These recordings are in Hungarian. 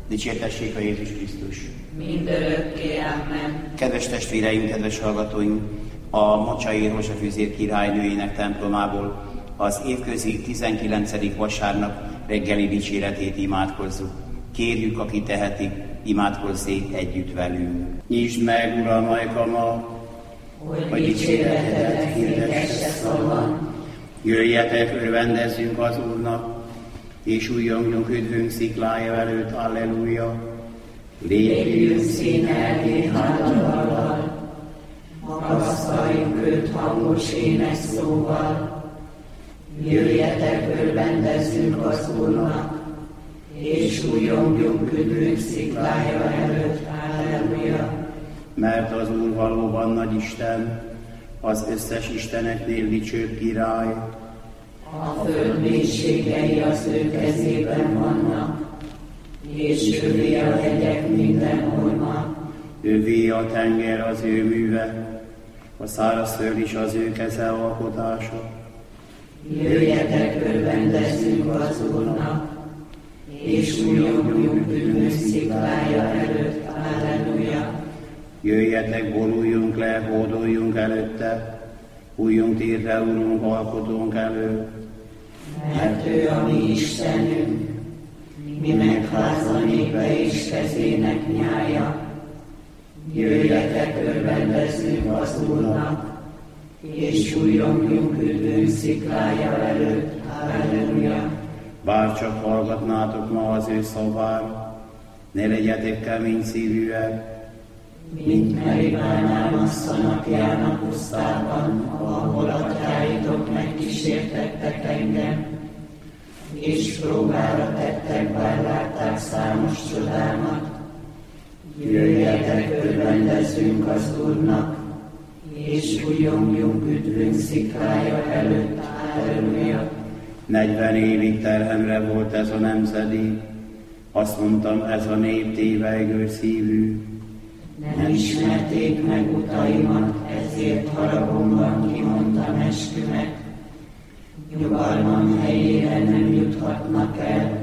Dicsértessék a Jézus Krisztus! Mindörökké, amen. Kedves testvéreim, kedves hallgatóink! A Mocsai Rózsafűzér királynőjének templomából az évközi 19. vasárnap reggeli dicséretét imádkozzuk. Kérjük, aki teheti, imádkozzék együtt velünk. Nyisd meg, Uram, ajkamat, hogy dicséretedet hirdesse szavon. Jöjjetek, örvendezzünk az Úrnak, és újjongjunk üdvünk sziklája előtt, alleluja. Lépjünk színelni hálával, magasztaljunk őt hangos énekszóval. Jöjjetek, örvendezzünk az Úrnak, és újjongjunk üdvünk sziklája előtt, alleluja. Mert az Úr valóban nagy Isten, az összes isteneknél dicsőbb király. A föld mélységei az ő kezében vannak, és övé a hegyek minden holma. Övé a tenger az ő műve, a szárazföld is az ő keze alkotása. Jöjjetek, örvendezzünk az Úrnak, és újjongjunk üdvünk sziklája előtt, alleluja. Jöjjetek, boruljunk le, hódoljunk előtte, újjunk térre, Urunk, alkotónk előtt. Mert ő a mi Istenünk, mi megháza népe és kezének nyája. Jöjjetek, örvendezzünk az Úrnak, és újjongjunk üdvünk sziklája előtt, alleluja. Bár csak hallgatnátok ma az ő szavára, ne legyetek kemény szívűek, mint Meribánál Massza napján a pusztában, ahol atyáitok megkísértettek engem, és próbára tettek, bár látták számos csodámat. Jöjjetek, örvendezzünk az Úrnak, és újjongjunk üdvünk sziklája előtt, alleluja. 40 évig terhemre volt ez a nemzedék, azt mondtam, ez a nép tévejgő szívű. Nem ismerték meg utaimat, ezért haragomban kimondtam eskümet. Nyugalmam helyére nem juthatnak el.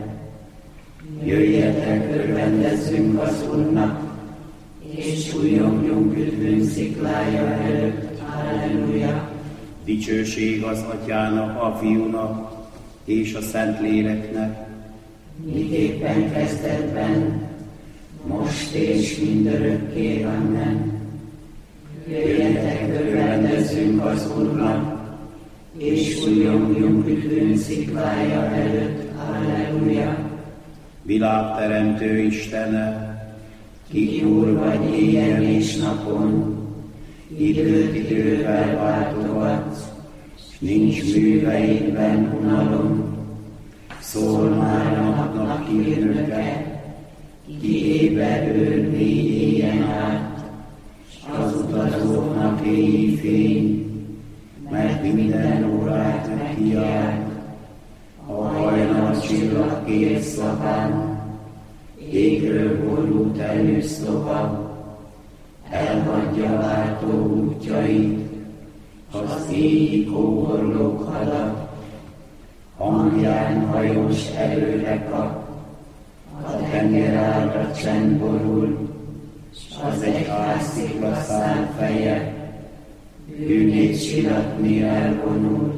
Jöjjetek, örvendezzünk az Úrnak, és újjongjunk üdvünk sziklája előtt, alleluja. Dicsőség az Atyának, a Fiúnak és a Szentléleknek, miképpen kezdetben, most és mindörökké, amen. Jöjjetek, örvendezzünk az Úrnak, és újjongjunk üdvünk sziklája előtt, alleluja. Világteremtő Istene, Ki Úr vagy éjjel és napon, időt idővel váltogatsz, s nincs műveidben unalom. Szól már a napnak hírnöke, ki éberül négy éjjen át, s az utazóknak éjjé fény, mert minden órát megkiált. A hajnal csillag kérszakán, égről borult előszlopa, elhagyja váltó útjait, az éjjé kóborlók hadat, hangján hajós előre kap, a tenger ágra csend borul, s az egy házszikla száll feje, bűnét siratni elvonul.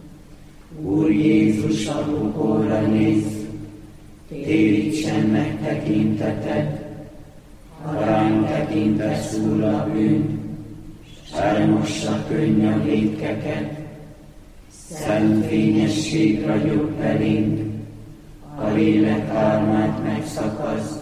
Úr Jézus a bukóra néz, térítsen meg tekinteted, ha ránk tekintesz, Úr, a bűn, s elmossa könnyű vétkeket. Szent fényesség ragyog belénk, a lélek álmát megszakaszt,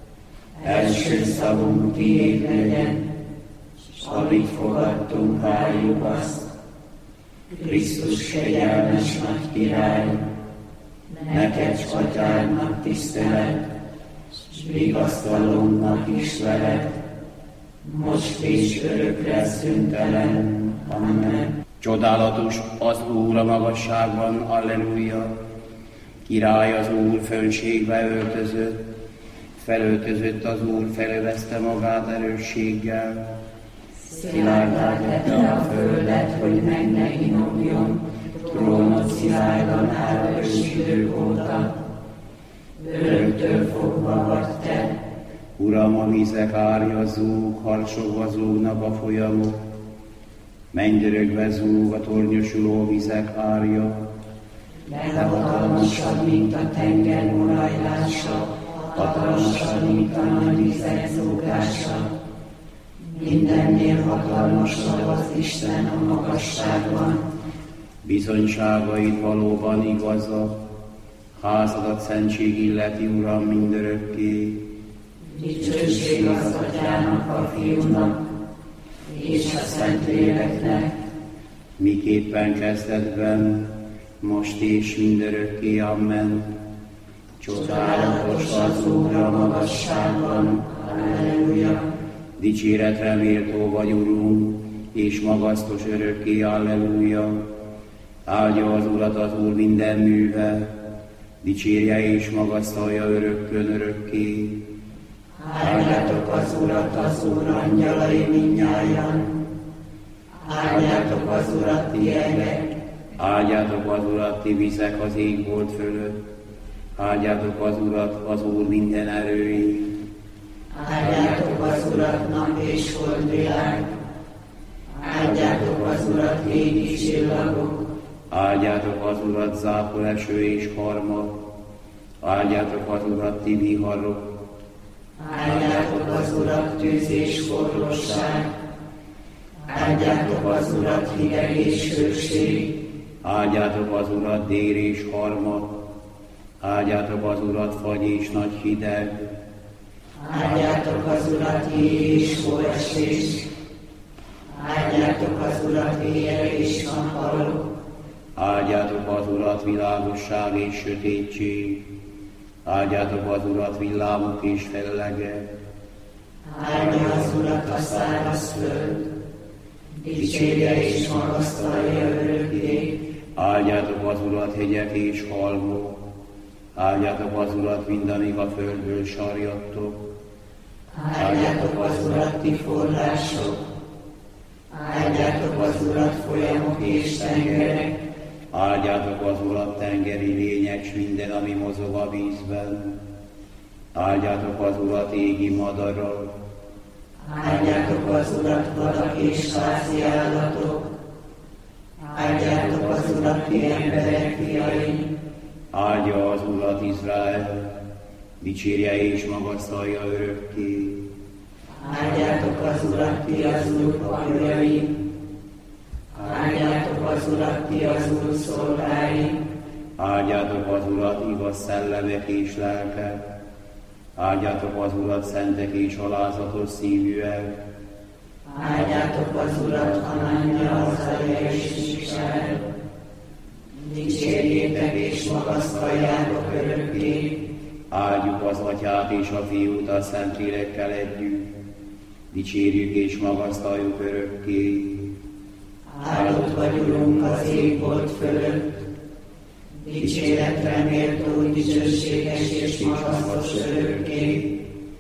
első szavunk tiéd legyen, s amit fogadtunk, háljuk azt. Krisztus kegyelmes nagy király, neked s Atyádnak tisztelet, s vigasztalónknak is veled, most és örökre szüntelen. Amen. Csodálatos az Úr a magasságban, alleluja. Király az Úr fönségbe öltözött, felöltözött az Úr, felövezte magát erősséggel. Szilárdá tette a földet, hogy meg ne inomjon, trónot szilárdan áll ősidők óta. öröktől fogva vagy te. Uram, a vizek árjazók, harsogva zúgnak a folyamok, mennydörögve zúg a tornyosuló vizek árja. De hatalmasabb, mint a tenger morajlása, hatalmasabb, mint a nagy vizek zúgása. Mindennél hatalmasabb az Isten a magasságban. Bizonyságait valóban igazak, házadat szentség illeti, Uram, mindörökké. Dicsőség az Atyának, a Fiúnak, és a Szentléleknek, miképpen kezdetben, most és mindörökké, amen. Csodálatos az Úr a magasságban, halleluja. Dicséretre méltó vagy, Urunk, és magasztos örökké, halleluja. Áldja az Urat az Úr minden műve, dicsérje és magasztalja örökkön örökké. Áldjátok az Urat, az Úr angyalai mindnyájan. Áldjátok az Urat, ti egek. Áldjátok az Urat, ti vizek az égbolt fölött. Áldjátok az Urat, az Úr minden erői. Áldjátok az Urat, nap és holdvilág. Áldjátok az Urat, égi csillagok. Áldjátok az Urat, zápor eső és harmat. Áldjátok az Urat, ti viharok. Áldjátok az Urat, tűz és forróság. Áldjátok az Urat, hideg és hőség. Áldjátok az Urat, dél és harmat. Áldjátok az Urat, fagy és nagy hideg. Áldjátok az Urat, éj és hóesés. Áldjátok az Urat, éjjel és nappal. Áldjátok az Urat, világosság és sötétség. Áldjátok az Urat, villámok és fellegek. Áldja az Urat a száraz föld. Dicsérje és magasztalja örökké. Áldjátok az Urat, hegyek és halmok. Áldjátok az Urat, mindamíg a földből sarjadtok. Áldjátok az Urat, ti források. Áldjátok az Urat, folyamok és tengerek. Áldjátok az Urat, tengeri lények, s minden, ami mozog a vízben. Áldjátok az Urat, égi madarak. Áldjátok az Urat, vadak és házi állatok. Áldjátok az Urat, ti emberek fiai. Áldja az Urat Izrael, dicsérje és magasztalja örökké. Áldjátok az Urat, ti az Úr papjai. Áldjátok az Urat, ti az Úr szolgái. Áldjátok az Urat, igaz szellemek és lelkek. Áldjátok az Urat, szentek és alázatos szívűek. Áldjátok az Urat, Hanánja, Azalja és Misael. Dicsérjétek és magasztaljátok örökké. Áldjuk az Atyát és a Fiút a Szentlélekkel együtt. Dicsérjük és magasztaljuk örökké. Áldott vagy, Urunk, az égbolt fölött. Dicséretre méltó, dicsőséges és magasztos örökké.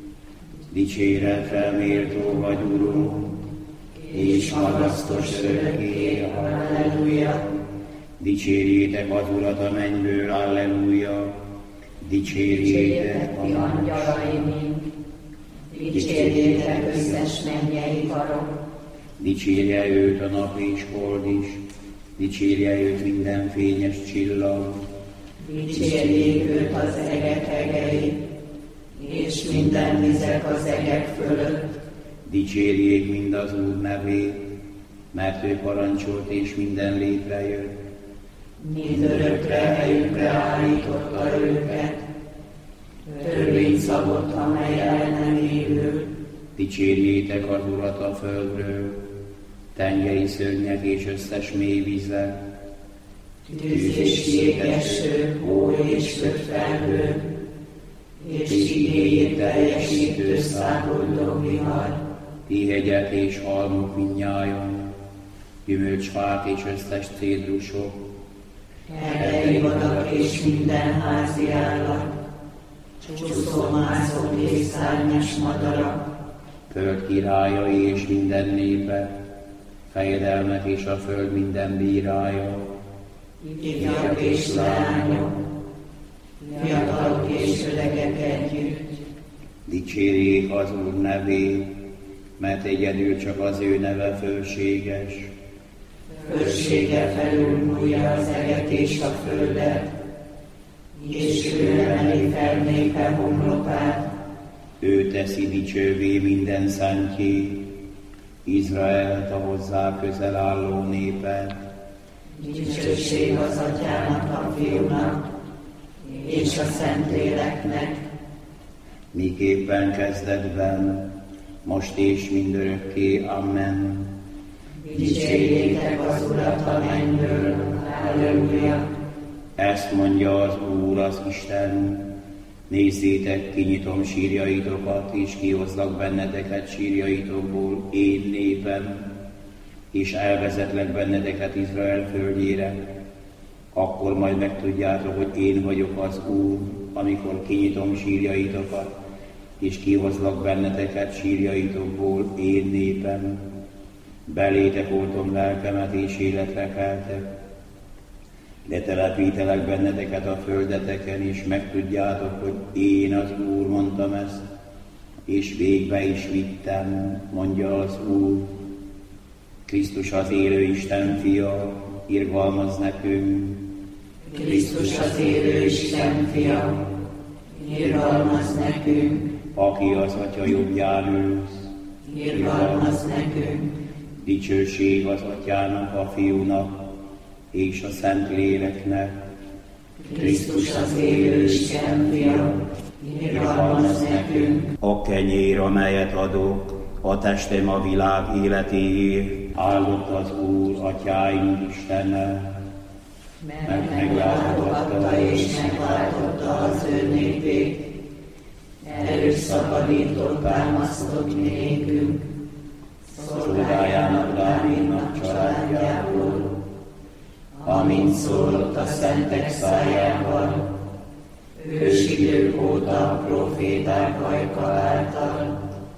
Dicséretre méltó vagy, Urunk, és magasztos örökké. Halleluja. Dicsérjétek az Urat a mennyből, halleluja. Dicsérjétek ti angyalai mind. Dicsérjétek összes mennyei karok. Dicsérje őt a nap és hold is, dicsérje őt minden fényes csillag. Dicsérjék őt az egek egei, és minden vizek az egek fölött. Dicsérjék mind az Úr nevét, mert ő parancsolt és minden létrejött. Mindörökre helyükre állította őket, törvényt szabott, amely el nem évül. Dicsérjétek az Urat a földről, tengeri szörnyek és összes mély vizek. Tűz és jégeső, hó és kötfelhő, és igéjét teljesítő száguldó vihar. Ti hegyek és halmok mindnyájan, gyümölcsfák és összes cédrusok. Erdei vadak és minden házi állat, csúszómászók és szárnyas madarak. Föld királyai és minden népe, fejedelmet és a föld minden bírája. Ifjak és leányok, fiatalok és öregek együtt. Dicsérjék az Úr nevét, mert egyedül csak az ő neve fölséges. Fölsége felülmúlja az eget és a földet, és ő emeli fel népe homlokát. Ő teszi dicsővé minden szentjét, Izraelt a hozzá közel álló népet. Dicsőség az Atyának, a Fiúnak, és a Szentléleknek, miképpen kezdetben, most és mindörökké. Amen. Dicsérjétek az Urat a mennyből, halleluja! Ezt mondja az Úr, az Isten: nézzétek, kinyitom sírjaitokat, és kihozlak benneteket sírjaitokból, én népem, és elvezetlek benneteket Izrael földjére. Akkor majd megtudjátok, hogy én vagyok az Úr, amikor kinyitom sírjaitokat, és kihozlak benneteket sírjaitokból, én népem. Belétek oltom lelkemet, és életre keltek. Letelepítelek benneteket a földeteken, és megtudjátok, hogy én az Úr mondtam ezt, és végbe is vittem, mondja az Úr. Krisztus az élő Isten fia, irgalmaz nekünk. Krisztus az élő Isten fia, irgalmaz nekünk. Aki az Atya jobbján ülsz, irgalmaz nekünk. Dicsőség az Atyának, a Fiúnak, és a Szentléleknek. Krisztus az élő Isten fia, irgalmaz nekünk. A kenyér, amelyet adok, a testem a világ életéért. Áldott az Úr, Atyáink Istene, Mert meglátogatta és megváltotta az ő népét. Erőszabadított, támasztott nékünk, szolgájának Dávidnak családjából, amint szólott a szentek szájával, ősidők óta a proféták ajka által,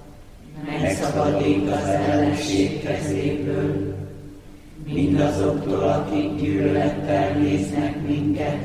megszabadít az ellenség kezéből, mindazoktól, akik gyűlölettel néznek minket,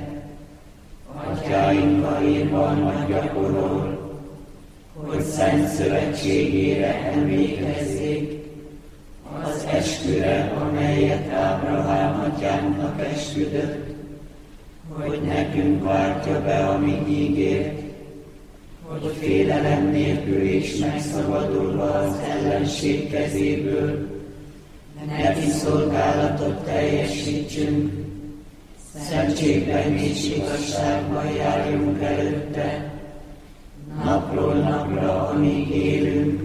atyáinkkal irgalmat gyakorol, hogy szent szövetségére emlékezzék, az esküre, amelyet Ábrahám atyánknak esküdött, hogy nekünk váltja be, amit ígért, hogy félelem nélkül és megszabadulva az ellenség kezéből, neki szolgálatot teljesítsünk, szentségben és igazságban járjunk előtte, napról napra, amíg élünk.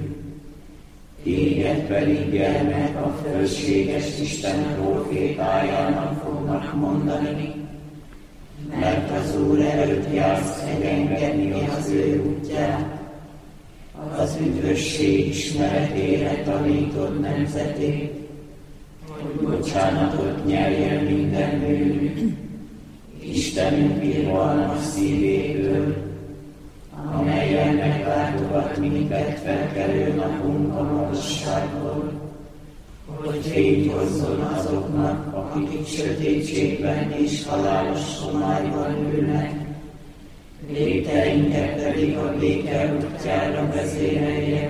Téged pedig, gyermek, a fölséges Isten prófétájának fognak mondani, mert az Úr előtt jársz egyenkedni az ő útját, az üdvösség ismeretére tanítod nemzetét, hogy bocsánatot nyerjen minden bűnük, Istenünk irgalmas szívétől, amelyen meglátogat minket felkelő napunk a magasságból, hogy fényt hozzon azoknak, akik sötétségben és halálos homályban ülnek, lépteinket pedig a béke útjára vezérelje.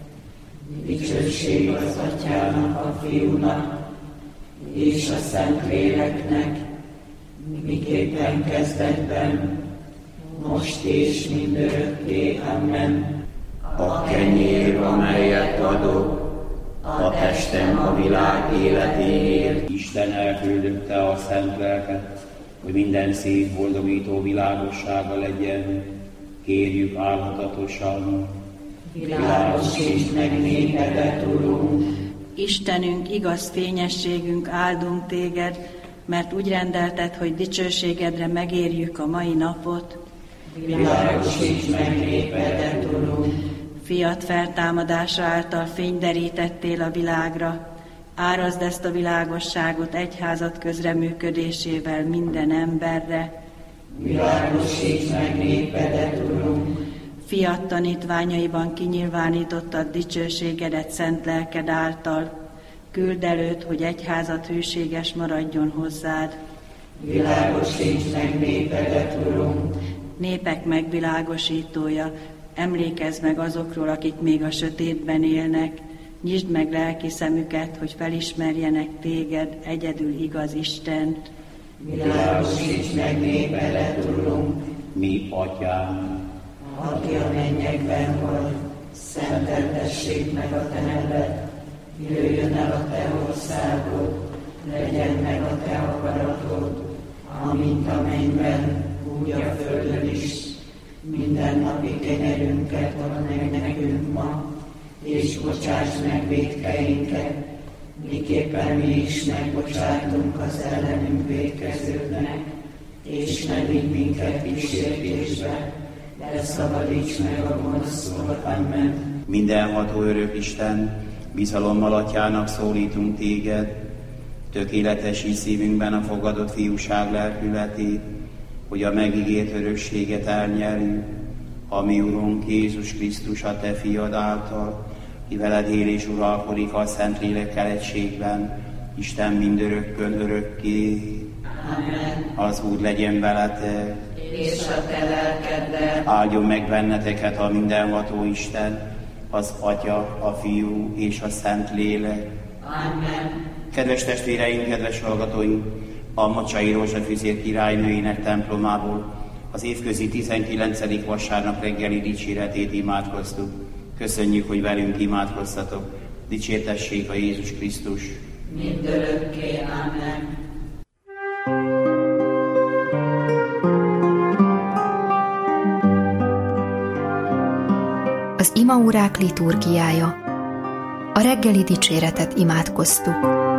Dicsőség az Atyának, a Fiúnak és a Szentléleknek, miképpen kezdetben, most és mindörökké. Amen. A kenyér, amelyet adok, a testem a világ életéért. Isten elküldötte a szent lelket, hogy minden szív boldogító világossága legyen. Kérjük álhatatosan. Világosíts meg népedet, Urunk! Istenünk, igaz fényességünk, áldunk téged, mert úgy rendelted, hogy dicsőségedre megérjük a mai napot. Világosíts meg népedet, Urunk! Fiat feltámadása által fényderítettél a világra, árazd ezt a világosságot egyházad közreműködésével minden emberre. Világosíts meg népedet, Urunk! Fiat tanítványaiban kinyilvánítottad dicsőségedet szent lelked által, küld előtt, hogy egyházad hűséges maradjon hozzád. Világosíts meg népedet, Urunk! népek megvilágosítója, emlékezz meg azokról, akik még a sötétben élnek, nyisd meg lelki szemüket, hogy felismerjenek téged, egyedül igaz Istent. Világosíts meg népedet, Urunk, Mi, Atyám, aki a mennyekben vagy, szenteltessék meg a te neved, jöjjön el a te országod, legyen meg a te akaratod, amint a mennyben, úgy a földön is. Mindennapi kenyerünket ad meg nekünk ma, és bocsáss meg vétkeinket, miképpen mi is megbocsátunk az ellenünk vétkezőknek, és ne vigy minket kísértésbe, de szabadíts meg a gonosztól. Amen. Mindenható örök Isten, bizalommal Atyának szólítunk téged, tökéletesíts szívünkben a fogadott fiúság lelkületét, hogy a megígért örökséget elnyerjük, a mi Urunk Jézus Krisztus a te fiad által, ki veled él és uralkodik a Szentlélekkel egységben, Isten mindörökkön örökké. Amen. Az Úr legyen veletek, És a te lelkeddel. áldjon meg benneteket a mindenható Isten, az Atya, a Fiú és a Szentlélek. Amen. Kedves testvéreim, kedves hallgatóink, a Mocsai Rózsafüzér királynőinek templomából az évközi 19. vasárnap reggeli dicséretét imádkoztuk. Köszönjük, hogy velünk imádkoztatok. Dicsértessék a Jézus Krisztus. Mindörökké. Amen. Az imaórák liturgiája. A reggeli dicséretet imádkoztuk.